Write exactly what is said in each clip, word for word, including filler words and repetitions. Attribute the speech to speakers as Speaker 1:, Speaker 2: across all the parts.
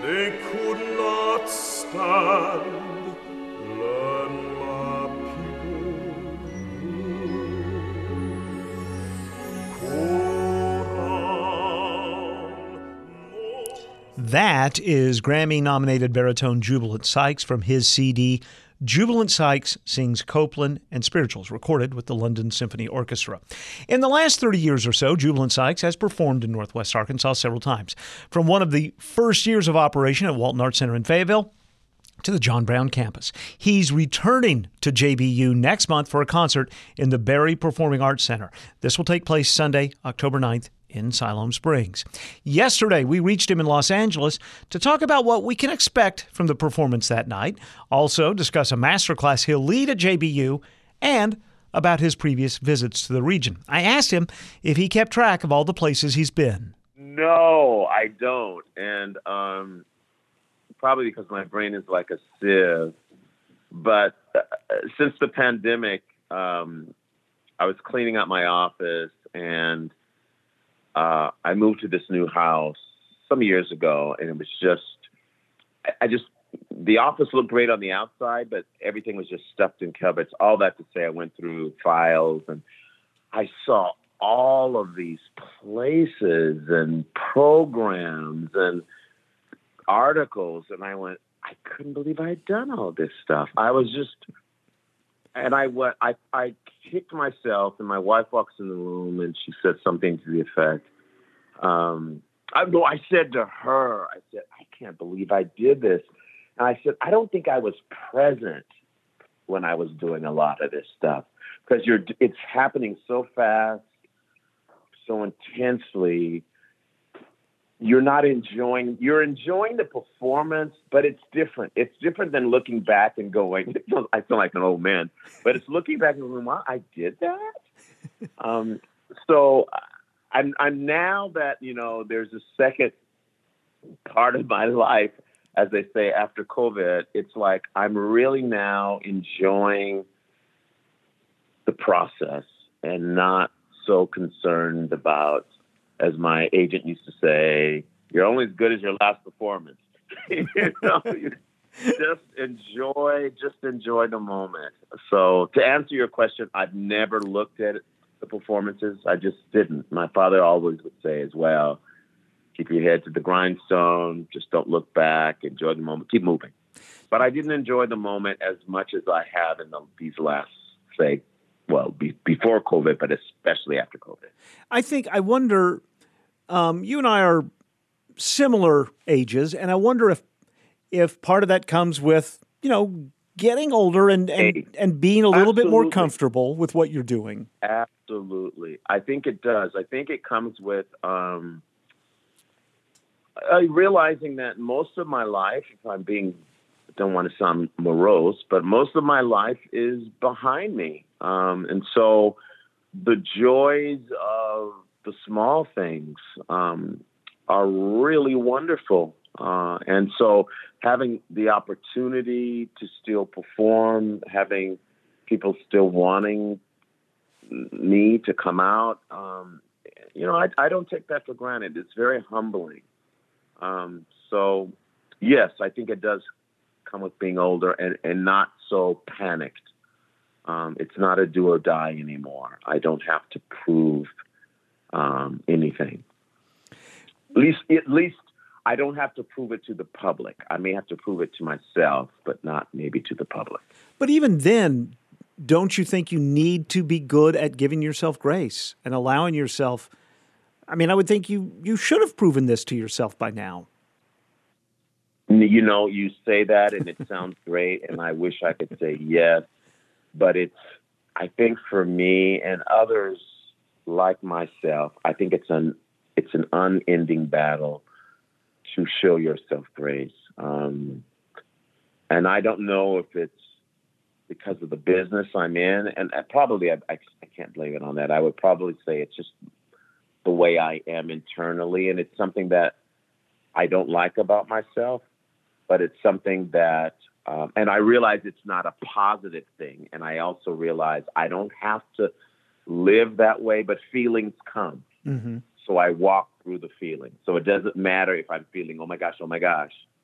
Speaker 1: They could not stand. Learn my
Speaker 2: That is Grammy-nominated baritone Jubilant Sykes from his C D, Jubilant Sykes Sings Copeland and Spirituals, recorded with the London Symphony Orchestra. In the last thirty years or so, Jubilant Sykes has performed in Northwest Arkansas several times. From one of the first years of operation at Walton Arts Center in Fayetteville to the John Brown campus. He's returning to J B U next month for a concert in the Berry Performing Arts Center. This will take place Sunday, October ninth, in Siloam Springs. Yesterday, we reached him in Los Angeles to talk about what we can expect from the performance that night, also discuss a masterclass he'll lead at J B U, and about his previous visits to the region. I asked him if he kept track of all the places he's been.
Speaker 3: No, I don't. And um, probably because my brain is like a sieve. But uh, since the pandemic, um, I was cleaning up my office, and Uh, I moved to this new house some years ago, and it was just, I just, the office looked great on the outside, but everything was just stuffed in cupboards. All that to say, I went through files, and I saw all of these places and programs and articles, and I went, I couldn't believe I had done all this stuff. I was just, and I went, I, I kicked myself, and my wife walks in the room, and she said something to the effect. Um, I, no, I said to her, I said, I can't believe I did this. And I said, I don't think I was present when I was doing a lot of this stuff, because you're, it's happening so fast, so intensely. You're not enjoying, you're enjoying the performance, but it's different. It's different than looking back and going, I feel like an old man, but it's looking back and going, wow, I did that. um, so I'm, I'm now that, you know, there's a second part of my life, as they say, after COVID, it's like, I'm really now enjoying the process and not so concerned about, as my agent used to say, you're only as good as your last performance. you know, you just enjoy, just enjoy the moment. So to answer your question, I've never looked at the performances. I just didn't. My father always would say as well, keep your head to the grindstone. Just don't look back. Enjoy the moment. Keep moving. But I didn't enjoy the moment as much as I have in the, these last, say, well, be, before COVID, but especially after COVID.
Speaker 2: I think, I wonder, um, you and I are similar ages, and I wonder if if part of that comes with, you know, getting older and, and,
Speaker 3: Hey,
Speaker 2: and being a little
Speaker 3: absolutely.
Speaker 2: bit more comfortable with what you're doing.
Speaker 3: Absolutely. I think it does. I think it comes with um, uh, realizing that most of my life, if I'm being, don't want to sound morose, but most of my life is behind me. Um, and so the joys of the small things um, are really wonderful. Uh, and so having the opportunity to still perform, having people still wanting me to come out, um, you know, I, I don't take that for granted. It's very humbling. Um, so, yes, I think it does come with being older and, and not so panicked. Um, it's not a do or die anymore. I don't have to prove um, anything. At least, at least I don't have to prove it to the public. I may have to prove it to myself, but not maybe to the public.
Speaker 2: But even then, don't you think you need to be good at giving yourself grace and allowing yourself? I mean, I would think you, you should have proven this to yourself by now.
Speaker 3: You know, you say that and it sounds great, and I wish I could say yes. But it's, I think for me and others like myself, I think it's an it's an unending battle to show yourself grace. Um, and I don't know if it's because of the business I'm in, and I probably I, I, I can't blame it on that. I would probably say it's just the way I am internally, and it's something that I don't like about myself, but it's something that Um, and I realize it's not a positive thing. And I also realize I don't have to live that way, but feelings come.
Speaker 2: Mm-hmm.
Speaker 3: So I walk through the feelings. So it doesn't matter if I'm feeling, oh my gosh, oh my gosh.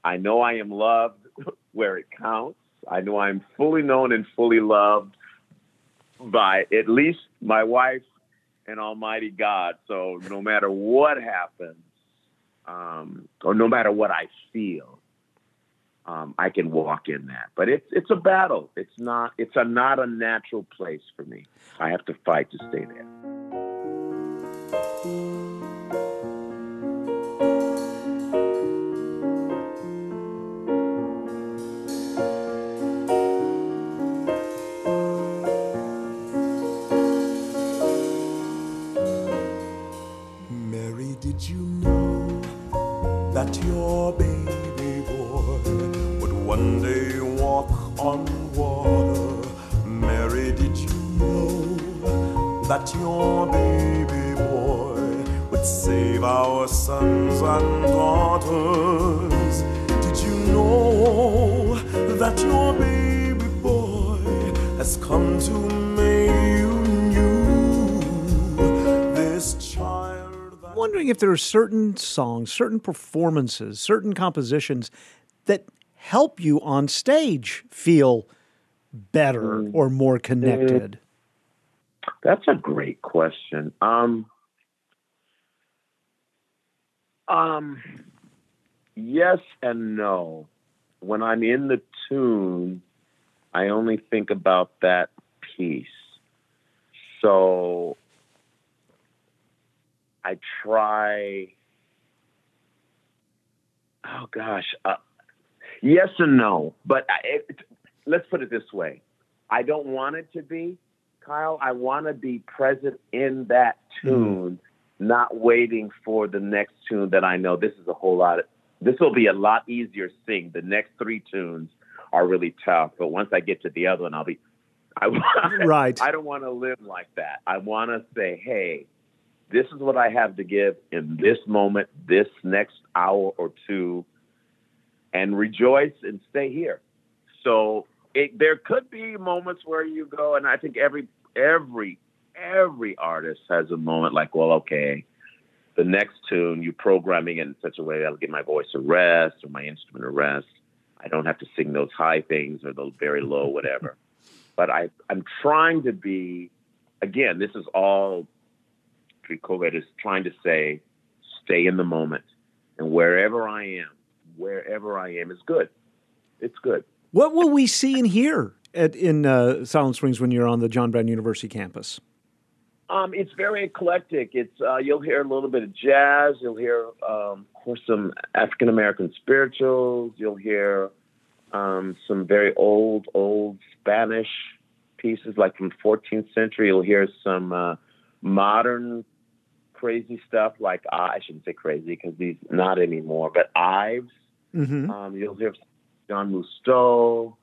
Speaker 3: I know I am loved where it counts. I know I'm fully known and fully loved by at least my wife and Almighty God. So no matter what happens, um, or no matter what I feel, um, I can walk in that. But it's it's a battle. It's not it's a not a natural place for me. I have to fight to stay there.
Speaker 1: Mary, did you know that your baby boy would one day walk on water? Mary, did you know that your baby boy would save our sons and daughters? Did you know that your baby boy has come to make you new? This child that...
Speaker 2: I'm wondering if there are certain songs, certain performances, certain compositions that help you on stage feel better mm. or more connected.
Speaker 3: That's a great question. Um, um, yes and no. When I'm in the tune, I only think about that piece. So I try, oh gosh, uh, yes and no. But I, it, let's put it this way. I don't want it to be, Kyle. I want to be present in that tune, mm. not waiting for the next tune that I know this is a whole lot of, this will be a lot easier to sing. The next three tunes are really tough, but once I get to the other one, I'll be, I,
Speaker 2: right.
Speaker 3: I don't want to live like that. I want to say, hey, this is what I have to give in this moment, this next hour or two, and rejoice and stay here. So it, there could be moments where you go, and I think every, every, every artist has a moment like, well, okay, the next tune, you're programming it in such a way that'll give my voice a rest or my instrument a rest. I don't have to sing those high things or those very low, whatever. But I, I'm trying to be, again, this is all pre-COVID is trying to say, stay in the moment. And wherever I am, wherever I am is good. It's good.
Speaker 2: What will we see and hear at, in uh, Silent Springs when you're on the John Brown University campus?
Speaker 3: Um, it's very eclectic. It's uh, you'll hear a little bit of jazz. You'll hear, um, of course, some African American spirituals. You'll hear um, some very old, old Spanish pieces, like from fourteenth century. You'll hear some uh, modern crazy stuff, like uh, I shouldn't say crazy because these not anymore, but Ives. Mm-hmm. Um, you'll hear John Mousteau.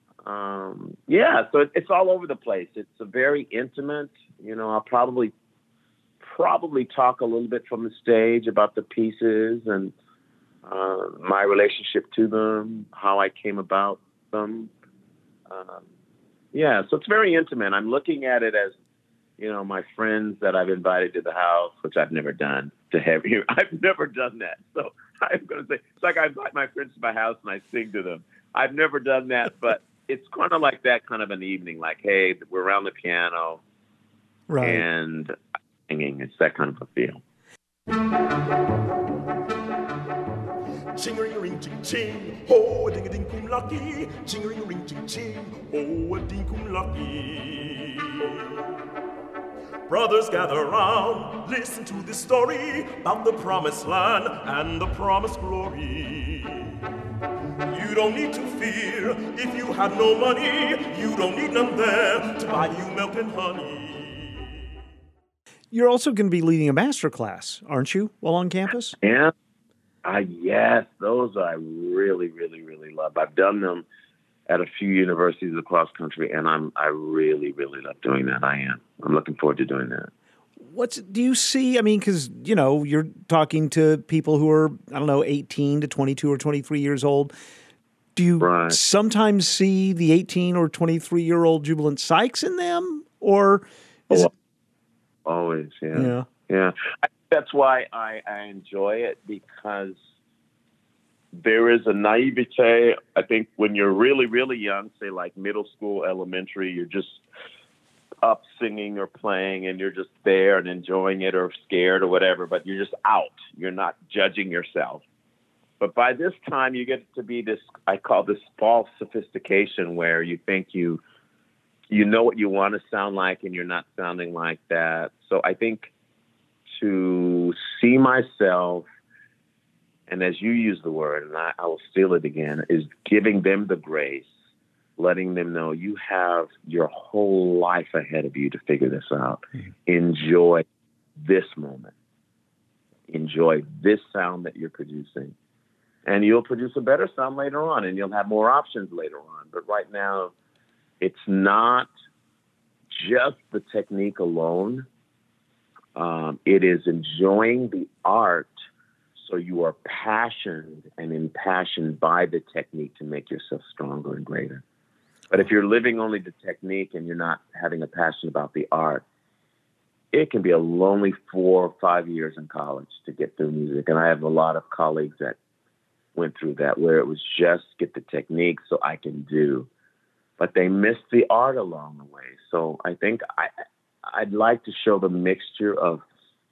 Speaker 3: Um, yeah, so it, it's all over the place. It's a very intimate. You know, I'll probably probably talk a little bit from the stage about the pieces and uh, my relationship to them, how I came about them. Um, yeah, so it's very intimate. I'm looking at it as, you know, my friends that I've invited to the house, which I've never done to have here. I've never done that. So I'm going to say, it's like I invite my friends to my house and I sing to them. I've never done that, but it's kind of like that kind of an evening, like, hey, we're around the piano.
Speaker 2: Right.
Speaker 3: And singing, it's that kind of a feel.
Speaker 1: Ching ring ring ching ching, oh a ding a ding kum lucky. Ching ring ring ching ching, oh a ding kum lucky. Brothers gather round, listen to this story about the promised land and the promised glory. You don't need to fear if you have no money. You don't need none there to buy you milk and honey.
Speaker 2: You're also going to be leading a master class, aren't you, while on campus?
Speaker 3: Yeah. Uh, yes, those I really, really, really love. I've done them at a few universities across country, and I'm I really, really love doing that. I am. I'm looking forward to doing that.
Speaker 2: What's do you see? I mean, because, you know, you're talking to people who are, I don't know, eighteen to twenty-two or twenty-three years old. Do you right. sometimes see the eighteen or twenty-three-year-old Jubilant Sykes in them? Or is
Speaker 3: oh,
Speaker 2: it...
Speaker 3: Always, yeah.
Speaker 2: Yeah.
Speaker 3: Yeah. I, that's why I, I enjoy it, because there is a naivete. I think when you're really, really young, say like middle school, elementary, you're just up singing or playing and you're just there and enjoying it or scared or whatever, but you're just out. You're not judging yourself. But by this time you get to be this, I call this false sophistication, where you think you, you know what you want to sound like and you're not sounding like that. So I think to see myself, and as you use the word, and I, I will steal it again, is giving them the grace, letting them know you have your whole life ahead of you to figure this out. Mm-hmm. Enjoy this moment. Enjoy this sound that you're producing. And you'll produce a better sound later on, and you'll have more options later on. But right now, it's not just the technique alone. Um, it is enjoying the art, so you are passionate and impassioned by the technique to make yourself stronger and greater. But if you're living only the technique and you're not having a passion about the art, it can be a lonely four or five years in college to get through music. And I have a lot of colleagues that went through that, where it was just get the technique so I can do. But they missed the art along the way. So I think I, I'd like to show the mixture of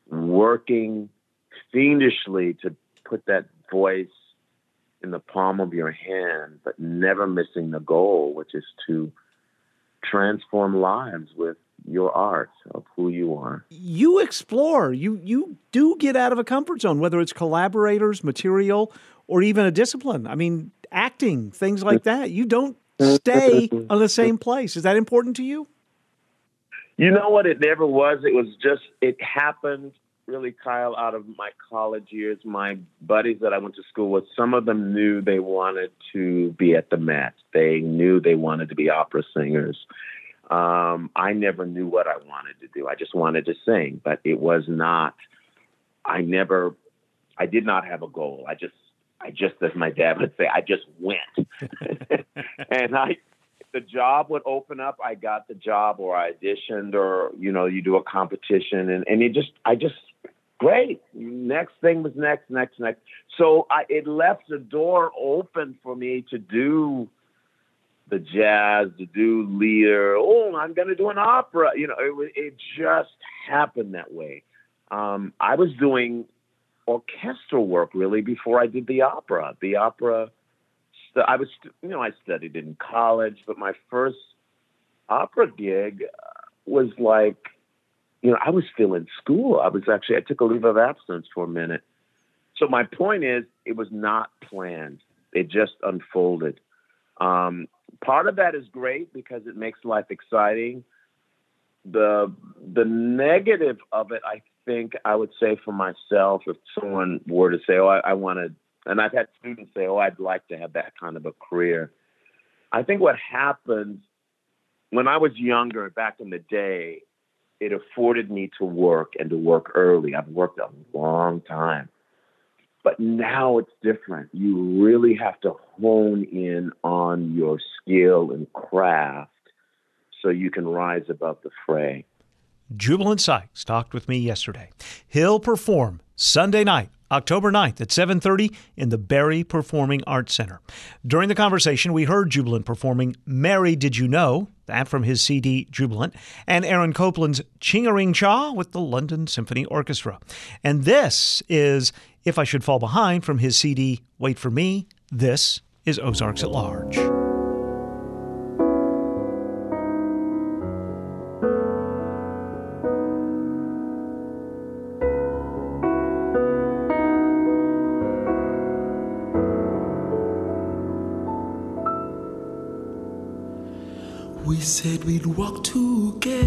Speaker 3: working fiendishly to put that voice in the palm of your hand, but never missing the goal, which is to transform lives with your art of who you are.
Speaker 2: You explore, you you do get out of a comfort zone, whether it's collaborators, material, or even a discipline. I mean, acting, things like that. You don't stay on the same place. Is that important to you?
Speaker 3: You know what? It never was. It was just, it happened really, Kyle, out of my college years. My buddies that I went to school with, some of them knew they wanted to be at the Met. They knew they wanted to be opera singers. Um, I never knew what I wanted to do. I just wanted to sing, but it was not, I never, I did not have a goal. I just, I just, as my dad would say, I just went. And I, the job would open up, I got the job, or I auditioned, or, you know, you do a competition, and, and it just, I just, great. Next thing was next, next, next. So I, it left the door open for me to do the jazz, to do Lear. Oh, I'm going to do an opera. You know, it, it just happened that way. Um, I was doing orchestral work really before I did the opera. The opera, I was, you know, I studied it in college, but my first opera gig was like, you know, I was still in school. I was actually, I took a leave of absence for a minute. So my point is, it was not planned. It just unfolded. Um, part of that is great because it makes life exciting. The the negative of it, I think I would say for myself, if someone were to say, oh, I, I want to, and I've had students say, oh, I'd like to have that kind of a career. I think what happened when I was younger, back in the day, it afforded me to work and to work early. I've worked a long time. But now it's different. You really have to hone in on your skill and craft so you can rise above the fray.
Speaker 2: Jubilant Sykes talked with me yesterday. He'll perform Sunday night, October ninth at seven thirty in the Barrie Performing Arts Center. During the conversation, we heard Jubilant performing Mary Did You Know, that from his C D Jubilant, and Aaron Copland's Ching-a-Ring Cha with the London Symphony Orchestra. And this is If I Should Fall Behind from his C D Wait for Me. This is Ozarks at Large.
Speaker 4: We said we'd walk together,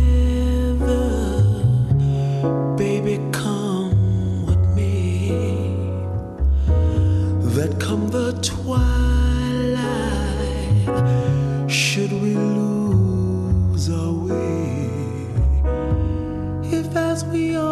Speaker 4: baby, come with me. That come the twilight, should we lose our way, if as we are